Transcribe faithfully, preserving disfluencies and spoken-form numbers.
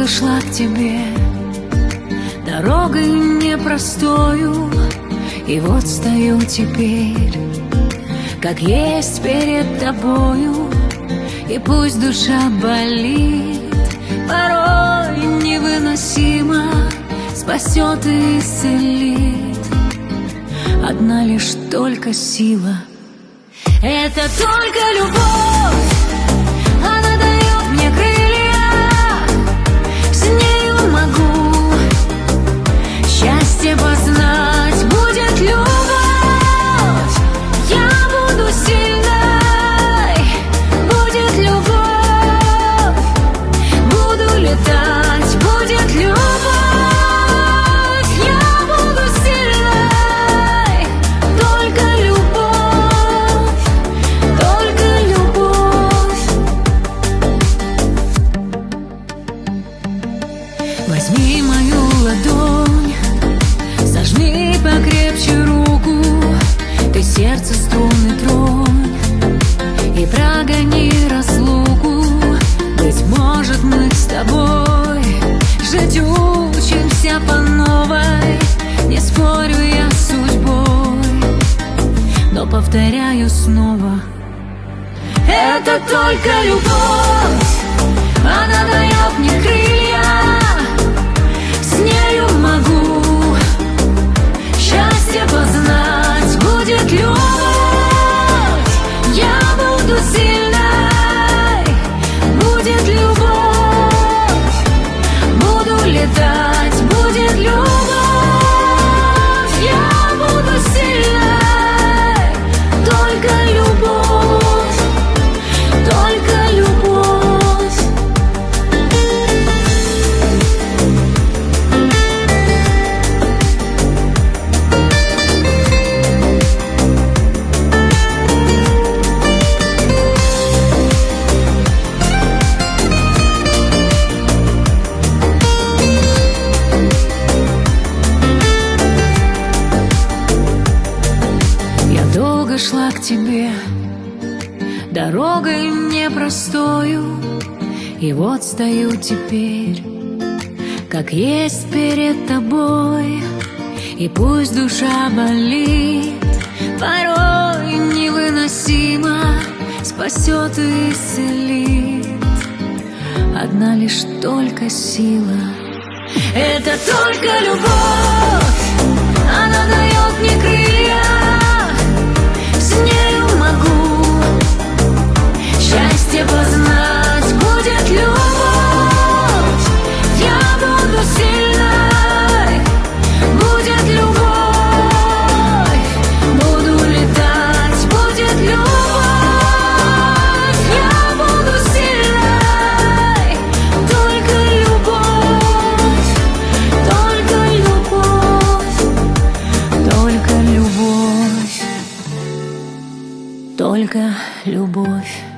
долго шла к тебе дорогой непростою, и вот стою теперь, как есть перед тобою. И пусть душа болит, порой невыносимо, спасет и исцелит одна лишь только сила. Это только любовь, она дает мне крылья, с нею могу счастье познать. Будет любовь, я буду сильной. Будет любовь, буду летать. Будет любовь, я буду сильной. Только любовь, только любовь. Возьми мою ладонь, сожми покрепче руку, ты сердце струны тронь и прогони разлуку. Быть может, мы с тобой жить учимся по новой. Не спорю я с судьбой, но повторяю снова: это только любовь, она дает мне крылья, с нею могу счастье познать. Будет любовь, я буду сильной. Будет любовь, буду летать. Будет любовь, я буду сильной. Только любовь, только любовь. Долго шла к тебе дорогой непростою, и вот стою теперь, как есть перед тобой. И пусть душа болит, порой невыносимо, спасет и исцелит одна лишь только сила. Это только любовь, она дает мне крылья, с нею могу счастье познать. Будет любовь, я буду сильной. Будет любовь, буду летать. Будет любовь, я буду сильной. Только любовь, только любовь, только любовь. Только любовь.